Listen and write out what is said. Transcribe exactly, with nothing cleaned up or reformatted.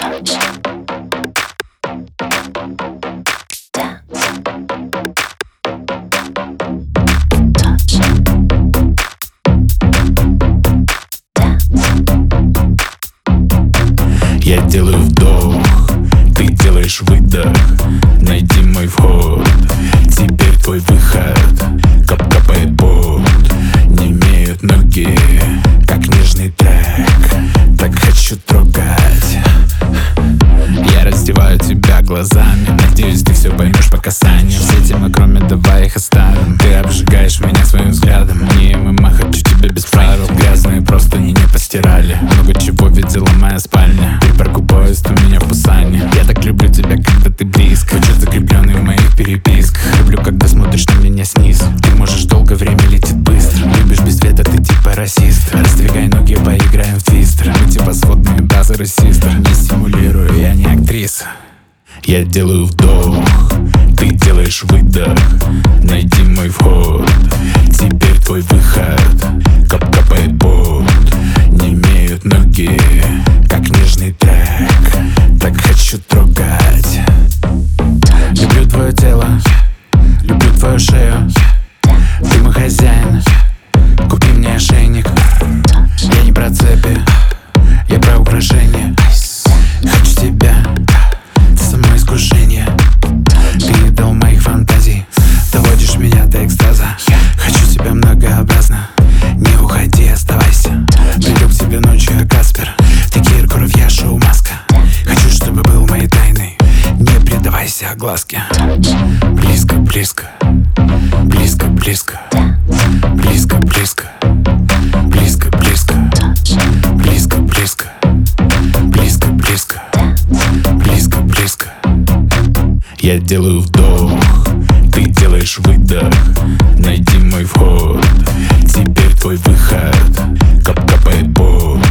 Я делаю вдох, ты делаешь выдох. Найди мой вход, теперь твой выход. Кап-капает пот, не имеют ноги, как нежный трек. Так хочу трогать. Я раздеваю тебя глазами. Надеюсь, ты все поймешь по касанию. Все темы, кроме давай их оставим. Ты обжигаешь меня своим взглядом. Не ММА, хочу тебя без правил. Грязные просто не, не постирали. Много чего видела моя спальня. Припарку поезд у меня в Пусане. Я так люблю тебя, когда ты близко. Хочет закрепленный в моих переписках. Люблю, когда смотришь на меня снизу. Ты можешь долго, время летит быстро. Любишь без цвета, ты типа расист. Раздвигай ноги, поиграем в твистер. Мы типа сводные бразеры систер. Не стимулирую, я не актриса. Я делаю вдох, ты делаешь выдох. Найди мой вход, теперь твой выход. Кап-капает пот, не имеют ноги, как нежный трек. Так хочу трогать. Люблю твое тело, люблю твою шею. Ты мой хозяин, купи мне ошейник. Я не про цепи, я про украшения. Хочу тебя, само искушение. Ты идол моих фантазий, доводишь меня до экстаза. Хочу тебя многообразно, не уходи, оставайся. Приду к тебе ночью, я Каспер. Ты Киркоров, я шоу Маска. Хочу, чтобы был моей тайной, не предавайся огласке. Близко, близко, близко, близко, близко, близко, близко, близко, близко, близко, близко, близко, близко, близко. Я делаю вдох, ты делаешь выдох. Найди мой вход, теперь твой выход. Кап-капает пот,